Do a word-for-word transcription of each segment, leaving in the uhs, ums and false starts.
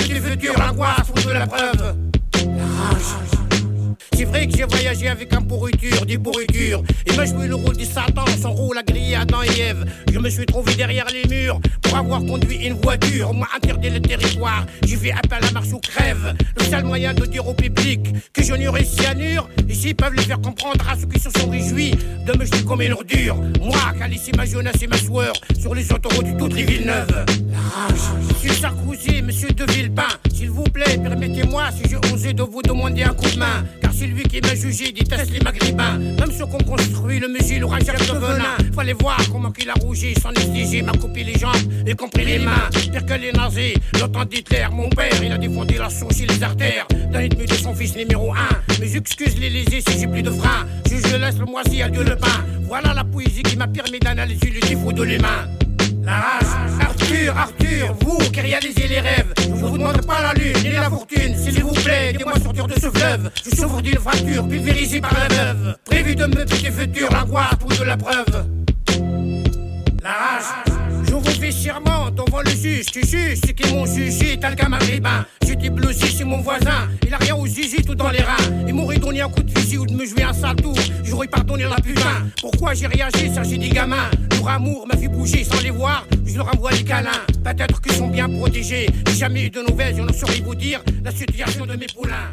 petit futur, l'angoisse ou de la preuve. La rage. C'est vrai que j'ai voyagé avec un pourriture, des pourritures. Et moi je joué le rôle du Satan, son rôle à griller Adam et Ève. Je me suis trouvé derrière les murs pour avoir conduit une voiture. Moi interdit le territoire, j'y vais appel à marche ou crève. Le seul moyen de dire au public que je n'aurai cyanure. Ici peuvent le faire comprendre à ceux qui se sont réjouis de me jeter comme une ordure. Moi qui a laissé ma jeunesse et ma sueur sur les autoroutes toutes les Villeneuve. La rage. Monsieur Sarkozy, monsieur de Villepin, s'il vous plaît, permettez-moi si j'ai osé de vous demander un coup de main. Car c'est lui qui m'a jugé, déteste les maghrébins. Même ceux qu'on construit, le musil ou un gel de venin. Fallait voir comment qu'il a rougi, son exigé, m'a coupé les jambes, y compris les mains. Pire que les nazis, l'OTAN d'Hitler, mon père, il a défendu la source et les artères d'un ennemi de son fils numéro un. Mais j'excuse les lésés si j'ai plus de frein. Je, je laisse le moisi à Dieu le pain. Voilà la poésie qui m'a permis d'analyser le défaut de l'humain. La rage. Arthur, Arthur, vous qui réalisez les rêves, je vous demande pas la lune ni la fortune, s'il vous plaît, aidez-moi à sortir de ce fleuve. Je souffre d'une fracture pulvérisée par la veuve. Prévu de me petit futur, l'angoisse ou de la preuve. La rage. Je vous fais serment devant le juge, tu juges ceux qui m'ont jugé, tel qu'un maghrébin. J'étais blousé chez mon voisin, il a rien au zizi, tout dans les reins. Il m'aurait donné un coup de fusil ou de me jouer un sale tour, j'aurais pardonné la putain. Pourquoi j'ai réagi, ça j'ai des gamins. Leur amour m'a fait bouger sans les voir, je leur envoie les câlins. Peut-être qu'ils sont bien protégés, j'ai jamais eu de nouvelles, je ne saurais vous dire la situation de mes poulains.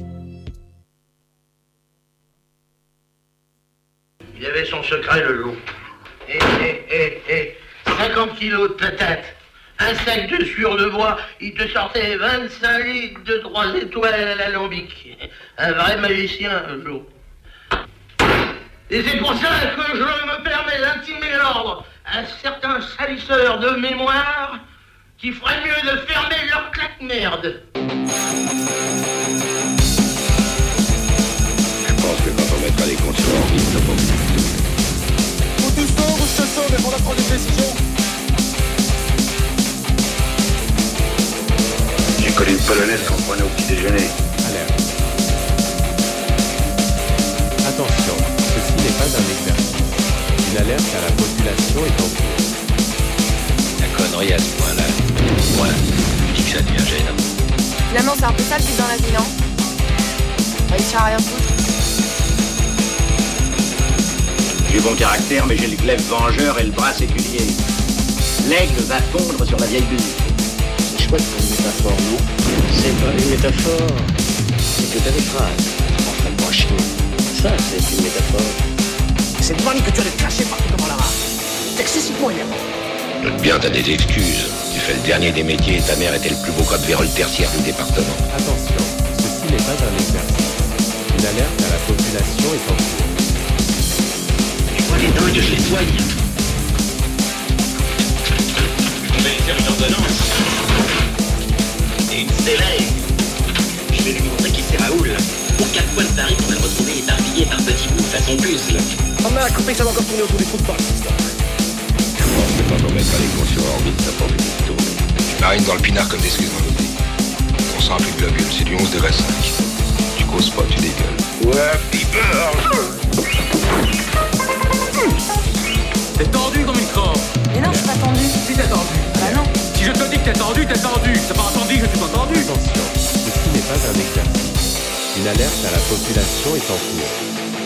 Il avait son secret, le loup. Eh, eh, eh, eh, cinquante kilos de patates, un sac de sueur de bois, il te sortait vingt-cinq litres de trois étoiles à l'alambic. Un vrai magicien, le loup. Et c'est pour ça que je me permets d'intimer l'ordre à certains salisseurs de mémoire qui feraient mieux de fermer leur claque-merde. Je pense que quand on mettra les comptes sur orbite, ça va beaucoup. Ou tu sors ou je te sors, mais pour la prendre une décision. J'ai connu une polonaise qu'on prenait au petit déjeuner. Alerte. Attention, ceci n'est pas un exercice. Une alerte à la population est en cours. La connerie à ce point-là. Moi, je dis que ça devient gênant. Finalement, c'est un peu ça le but dans la vie, non? Réussir à rien foutre. J'ai bon caractère, mais j'ai le glaive vengeur et le bras séculier. L'aigle va fondre sur la vieille bulle. C'est chouette comme métaphore, non? C'est pas une métaphore. C'est que t'as des phrases. Enfin, pas chier. Ça, c'est une métaphore. C'est toi que tu as le caché partout comme la rage. C'est excessivement énervant. Note bien, t'as des excuses. Tu fais le dernier des métiers et ta mère était le plus beau code vérole tertiaire du département. Attention, ceci n'est pas un exercice. Une alerte à la population est en cours. Je vois les dingues, je les soigne. Je vais lui faire une ordonnance. Et une sévère. Je vais lui montrer qui c'est Raoul. Pour quatre points de Paris, on va le retrouver éparpillé par petits bouts façon puzzle. Oh merde, coupé, ça va encore tourner autour du trou de balle, cette histoire. Je pense que quand on mettra les comptes sur orbite, ça va beaucoup tourner. Tu marines dans le pinard comme des Suisses dans l'eau. Ton sang plus globule, c'est du onze degré cinq. Tu causes pas, tu dégueules. Ouais, Piper. T'es tendu comme une crampe. Mais non, je suis pas tendu. Si t'es tendu. Bah non. Si je te dis que t'es tendu, t'es tendu. T'as pas entendu, je suis pas tendu. Attention, ceci n'est pas un exercice. Une alerte à la population est en cours.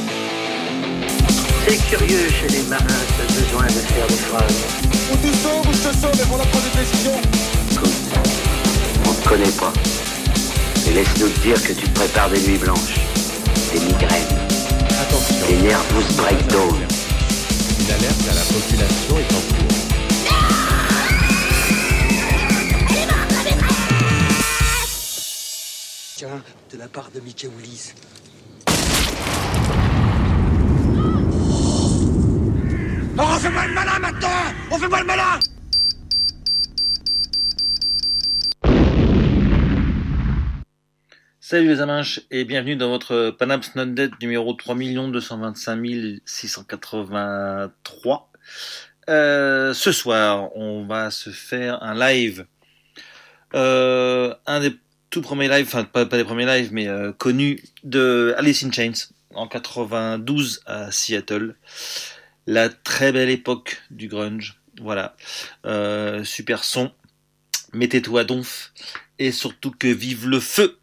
C'est curieux chez les marins, ce besoin de faire des phrases. Ou tu sors ou je te sors, mais pour la prendre une décision. Écoute, on te connaît pas. Et laisse-nous te dire que tu te prépares des nuits blanches, des migraines, Attention, des nervous breakdowns. une alerte à la population est en cours. Tiens, de la part de Mickey Willis. Oh, on fait pas le malin maintenant. On fait pas le malin. Salut les aminches et bienvenue dans votre Panams Not Dead numéro trois millions deux cent vingt-cinq mille six cent quatre-vingt-trois. Euh, ce soir, on va se faire un live. Euh, un des tout premiers lives, enfin pas, pas des premiers lives, mais euh, connus de Alice in Chains en quatre-vingt-douze à Seattle. La très belle époque du grunge. Voilà. Euh, super son. Mettez-toi donf, et surtout que vive le feu.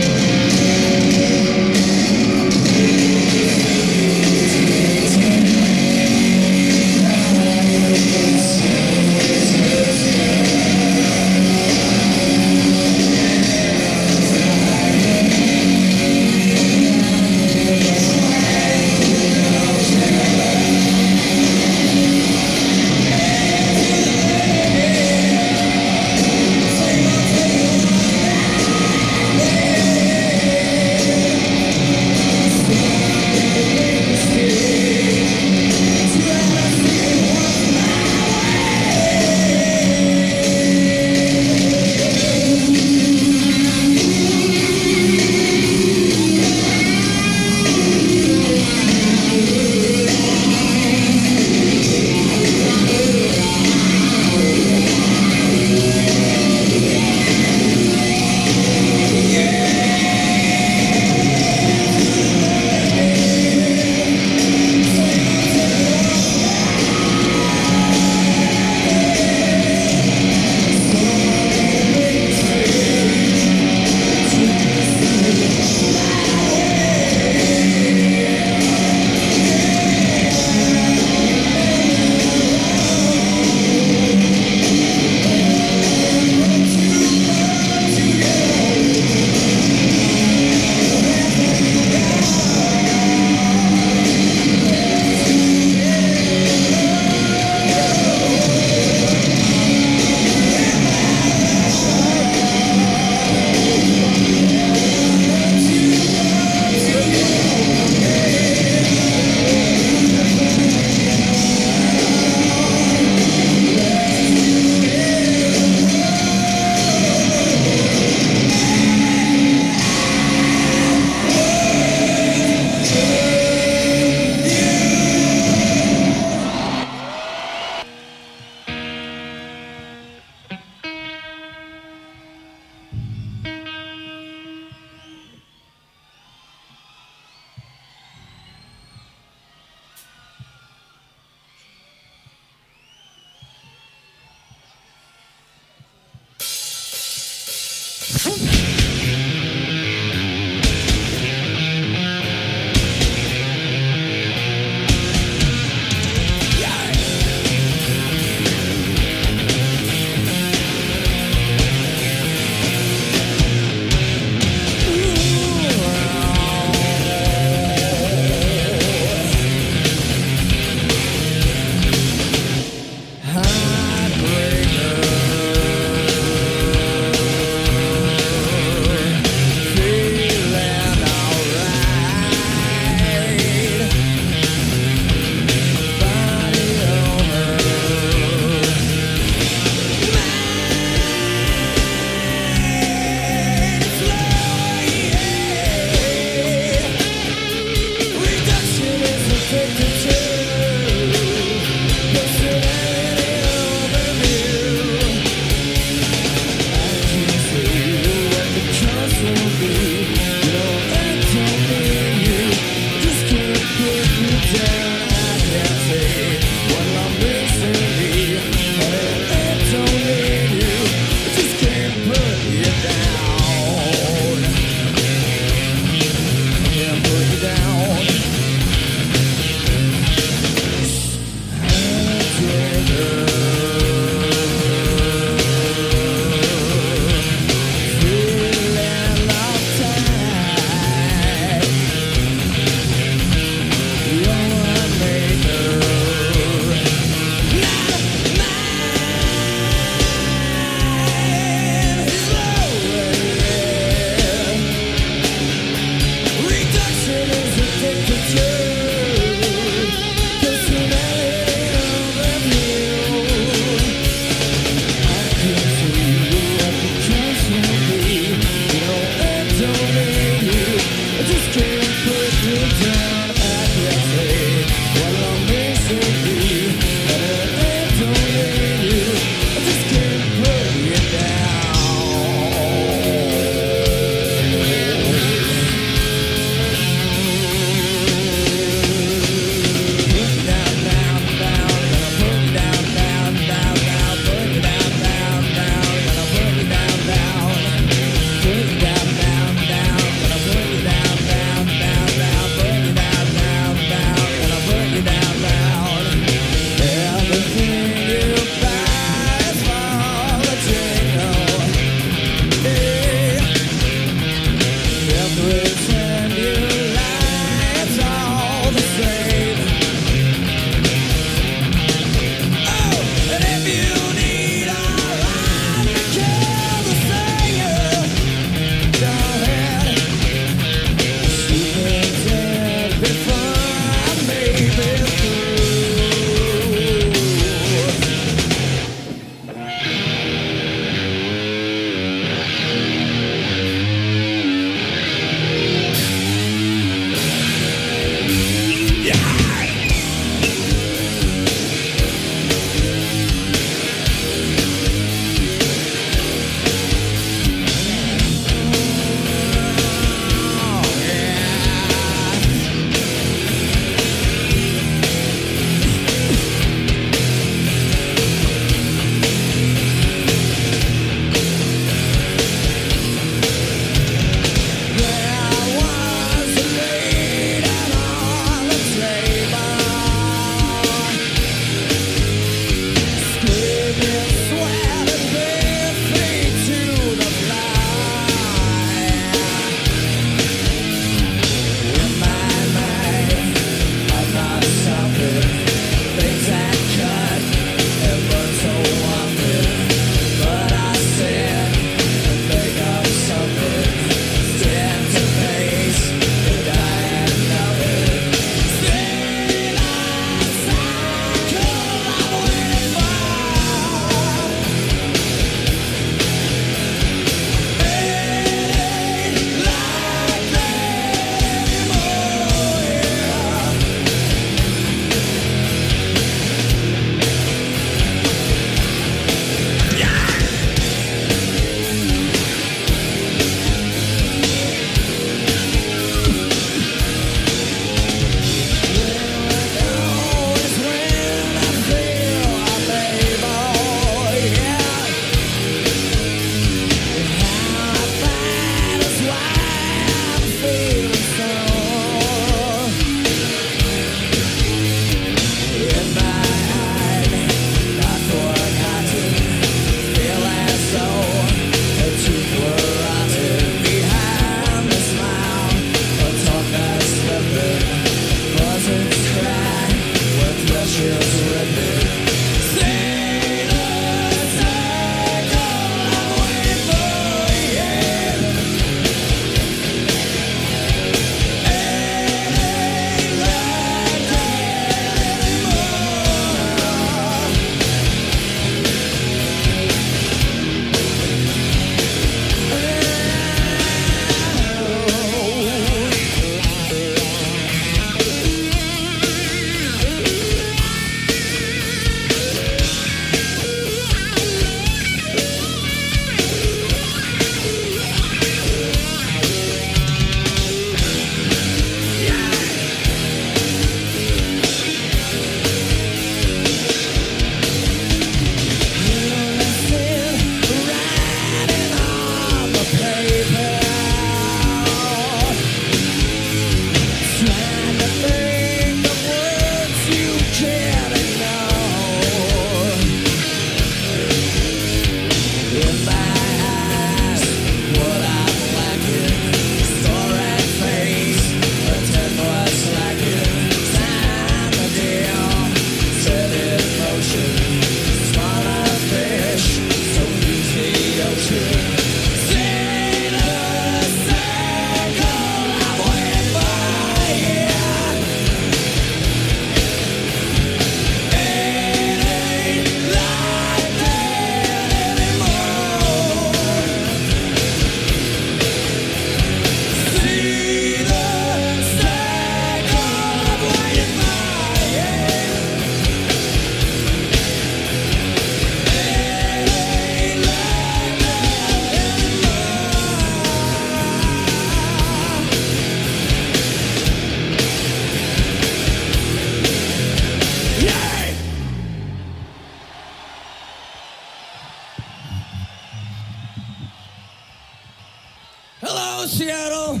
Seattle.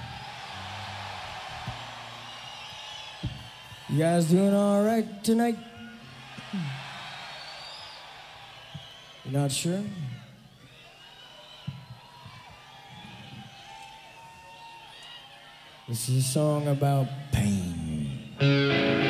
You guys doing all right tonight? You're not sure? This is a song about pain.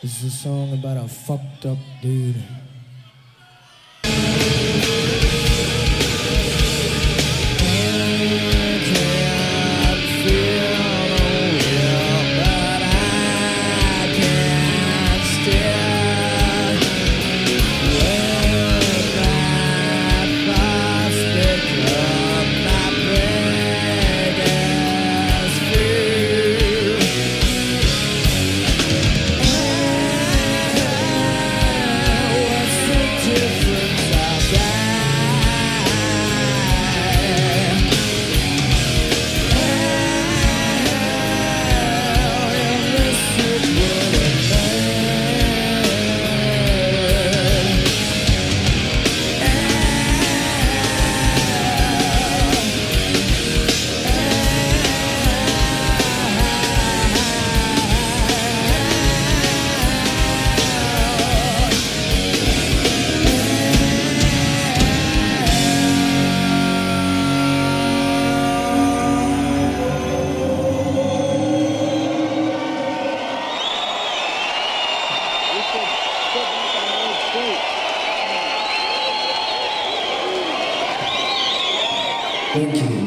This is a song about a fucked up dude. Thank you.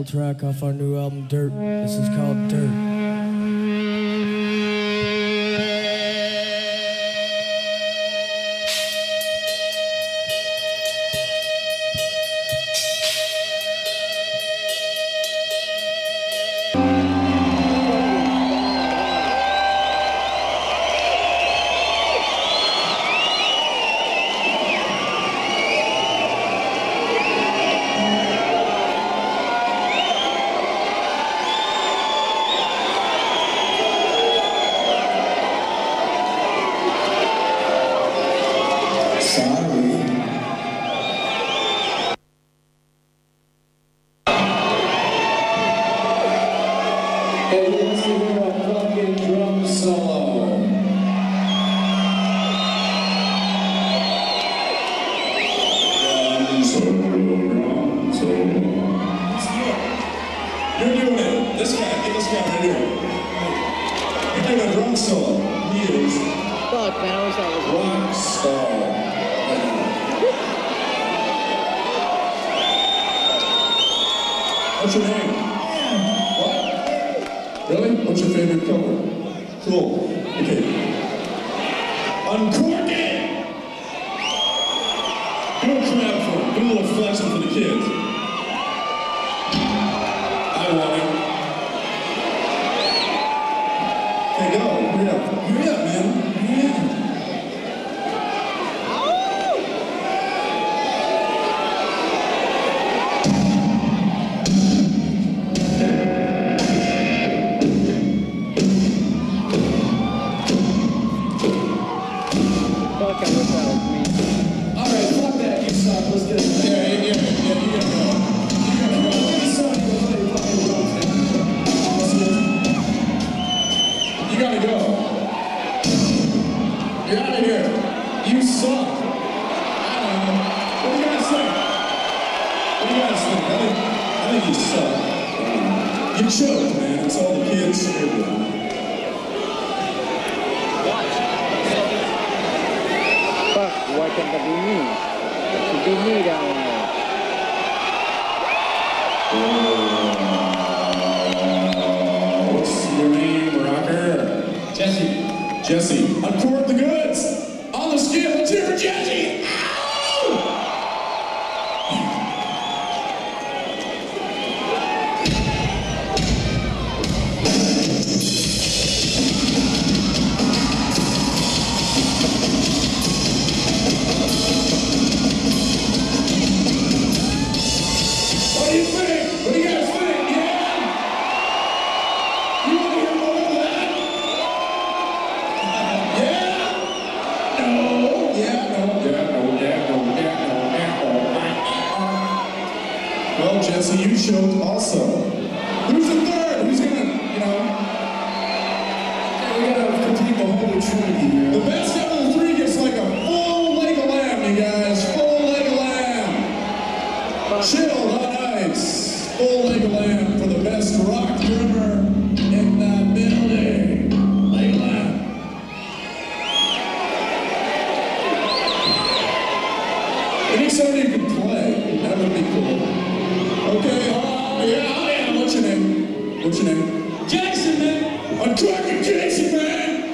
track off our new album, Dirt. This is called Dirt. What's your name? What? Really? What's your favorite color? Cool. Okay. Uncork it! Do a clap for him. Do a little flexing for the kids. I want it. Okay, go. Hurry up. Hurry up, man. Hurry up. Jesse, uncork the goods! On the scale, let's hear for Jesse! What do you think? What do you guys think? Yeah? You want to hear more of that? Well, Jesse, you showed also. Who's the third? Who's gonna, you know? We gotta complete the Holy Trinity here. The best out of the three gets like a full leg of lamb, you guys. Full leg of lamb. Chilled on ice. Full leg of lamb for the best rock drummer in the building. Leg of lamb. I think somebody could play. That would be cool. Okay, uh, yeah, oh yeah, what's your name? What's your name? Jason, man! I'm talking Jason, man!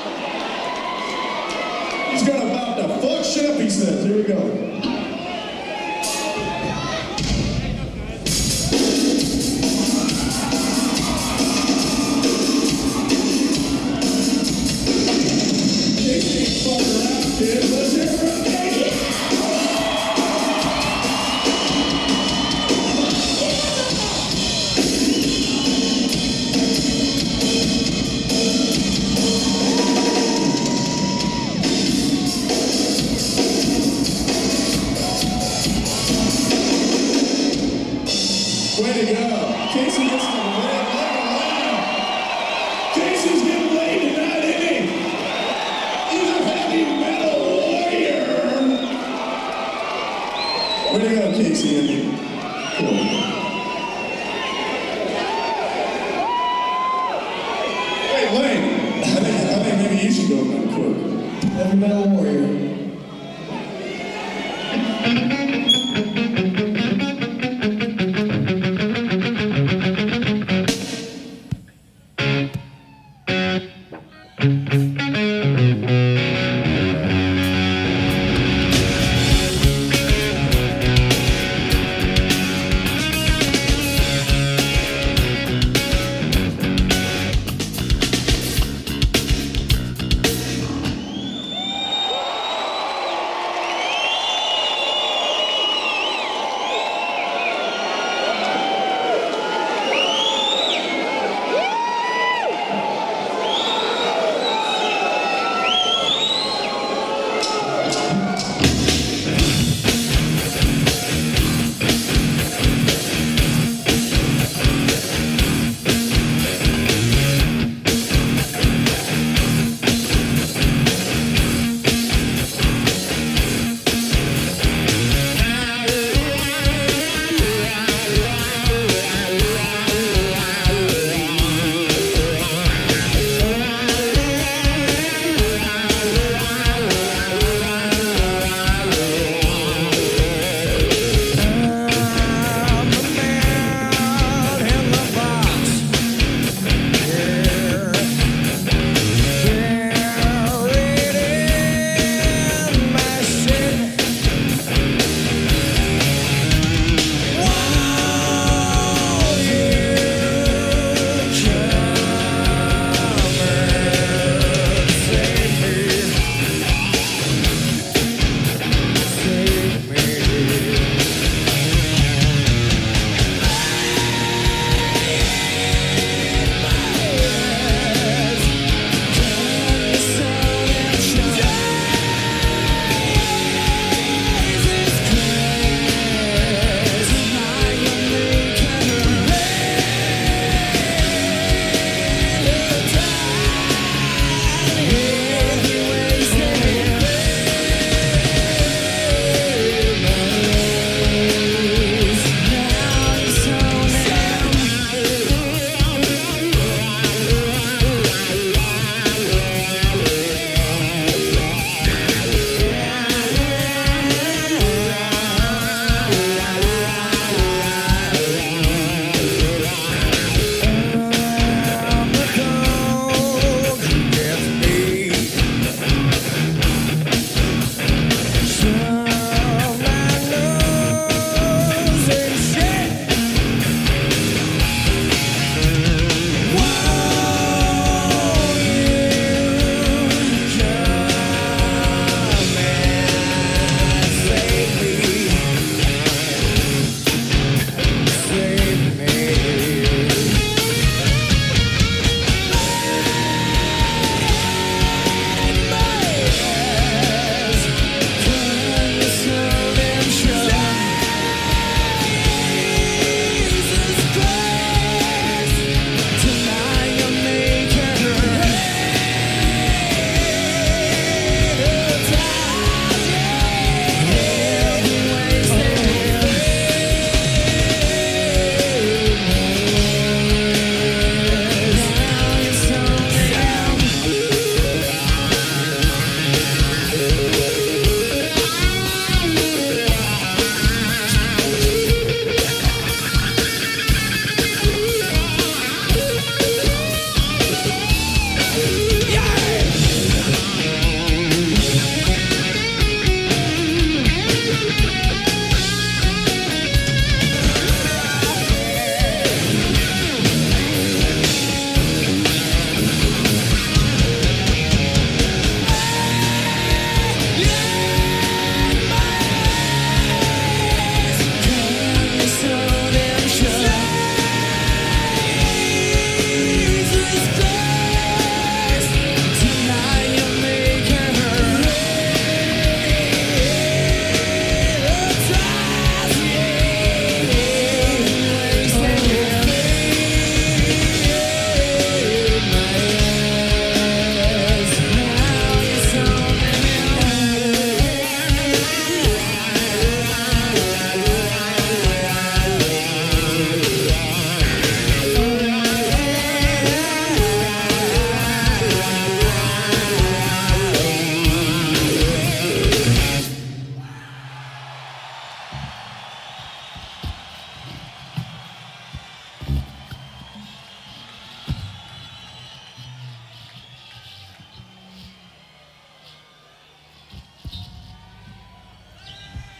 He's got about to fuck shit up, he says. Here we go. Jason ain't fucking around, kid. Let's hear it from Jason! Way to go. Casey gets the red leg of lamb. Casey's getting laid tonight, isn't he? He's a heavy metal warrior. Way to go, Casey, isn't he? Cool. Hey, Lane. I think, I think maybe you should go real quick. Heavy metal warrior.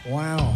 Wow.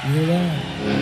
You hear that?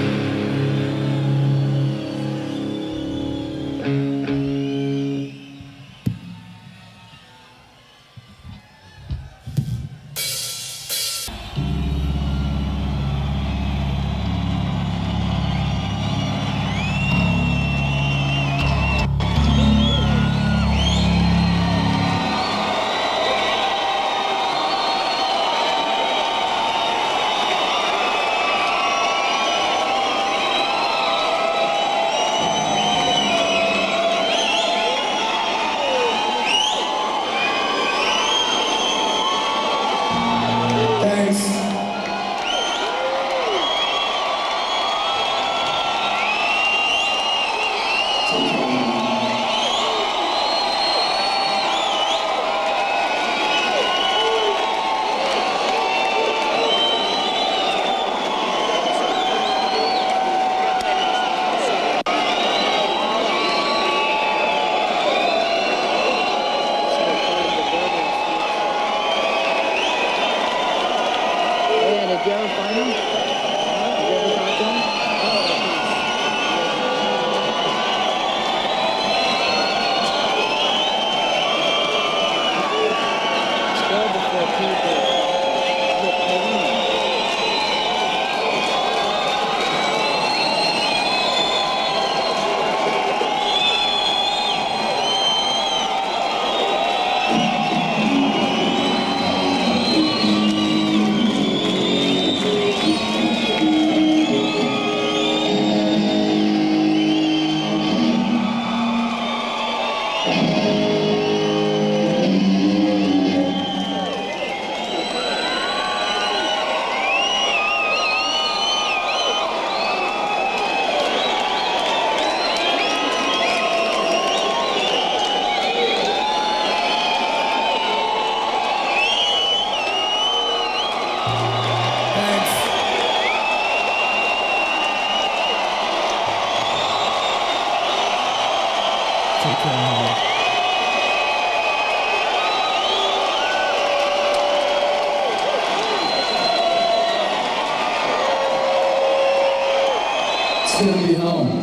It's good to be home.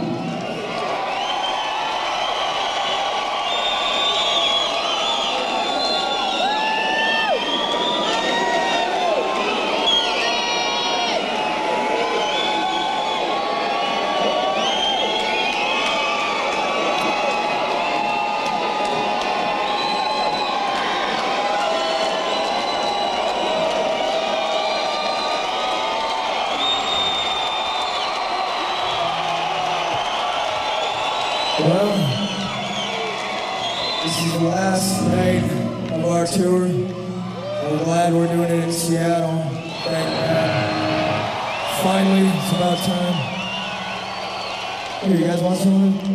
Well, this is the last night of our tour. We're glad we're doing it in Seattle. Thank God. Finally, it's about time. Here, you guys want something?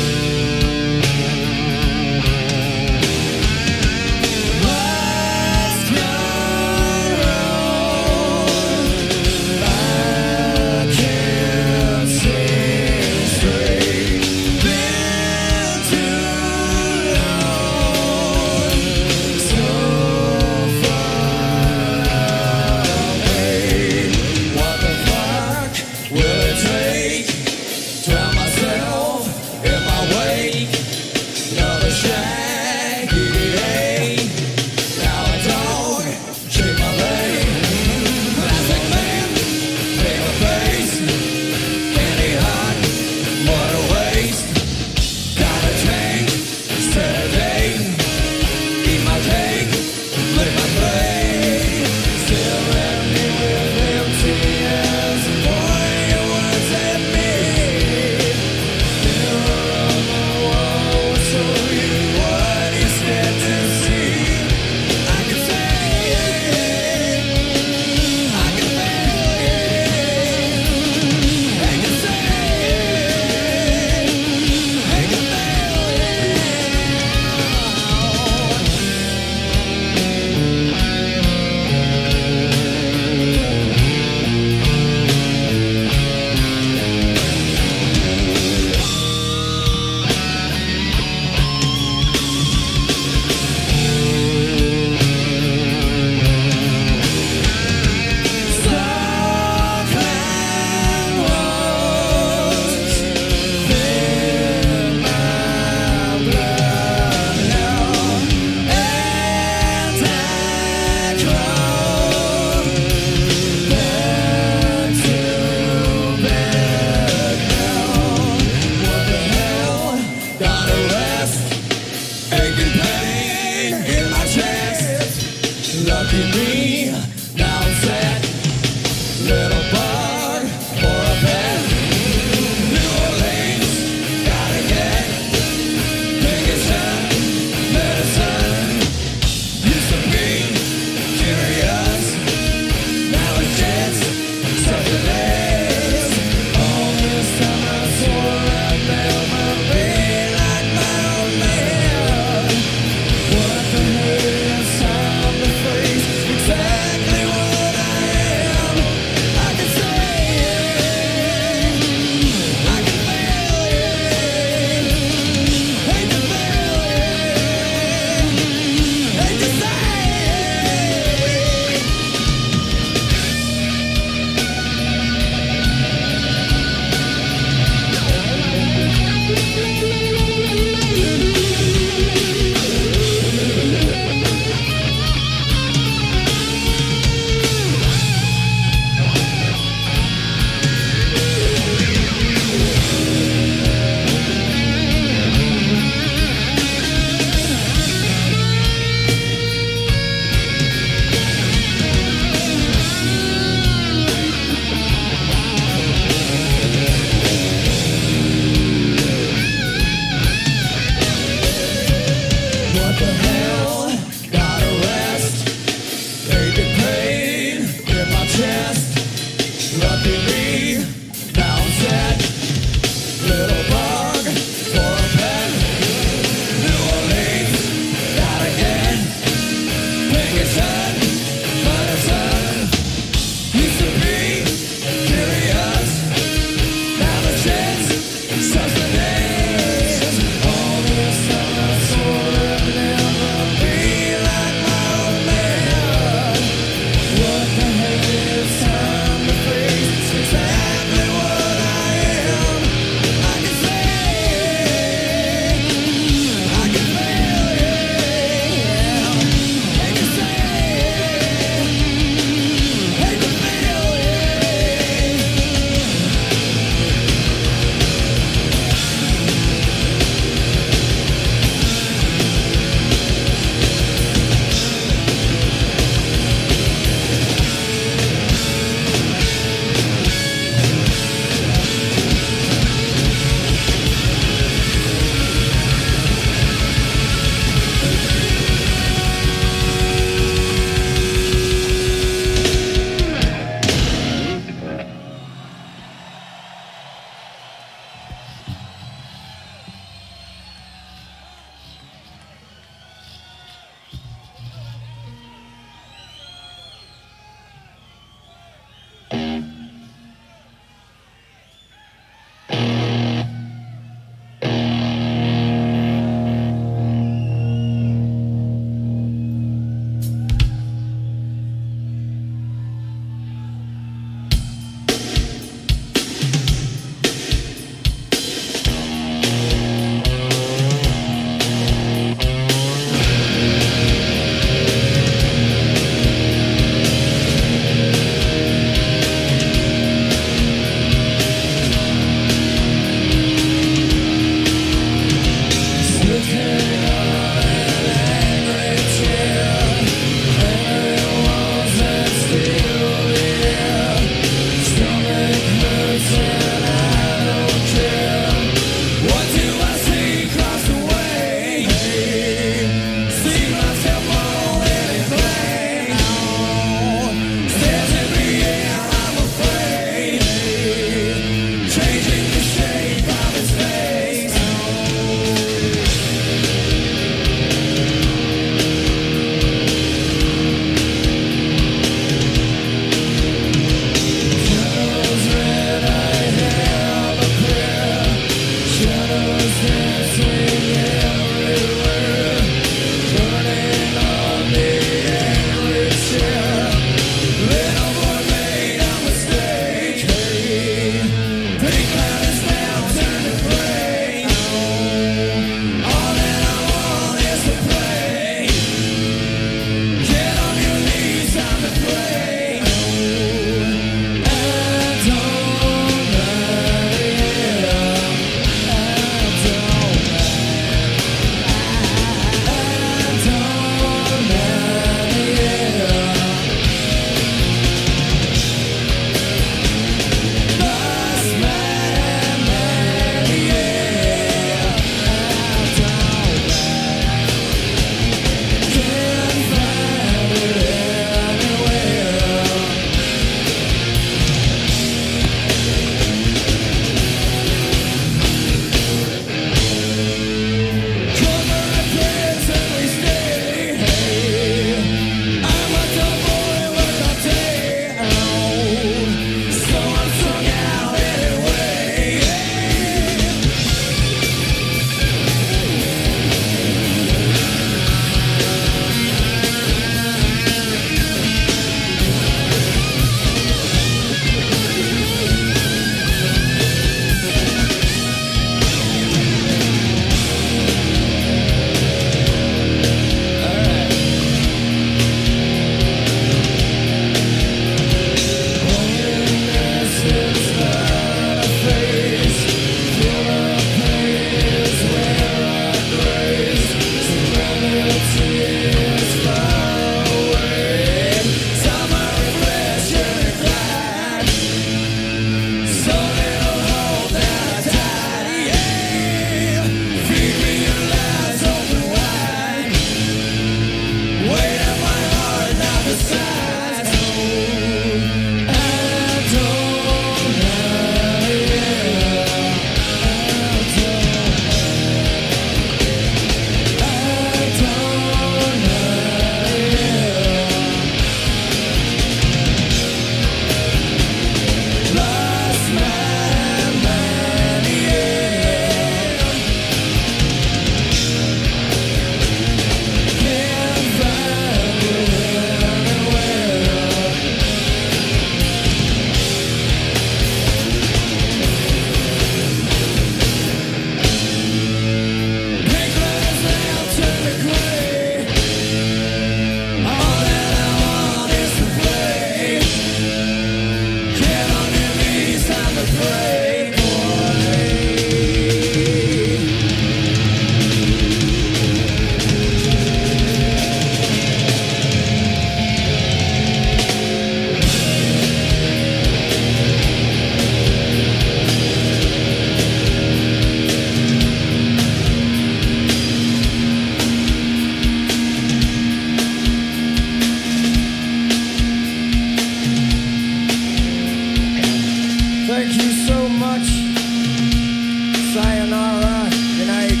Sayonara. Good night.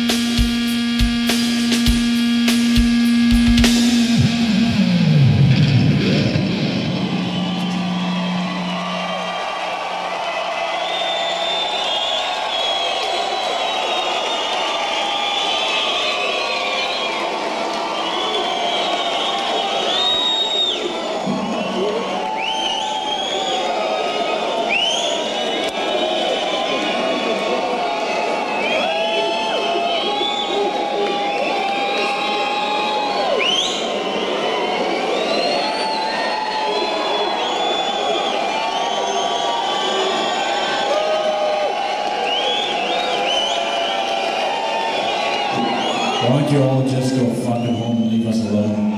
Why don't you all just go fucking home and leave us alone?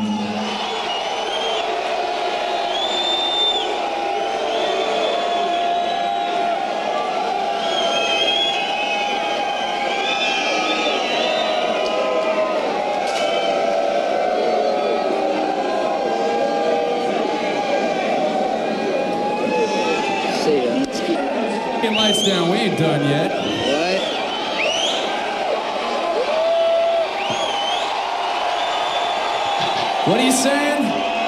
See ya. Fucking lights down, we ain't done yet. What are you saying?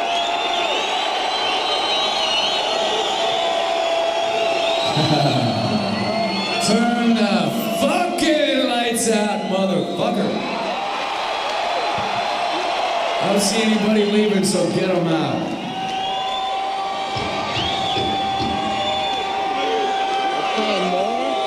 Turn the fucking lights out, motherfucker. I don't see anybody leaving, so get them out.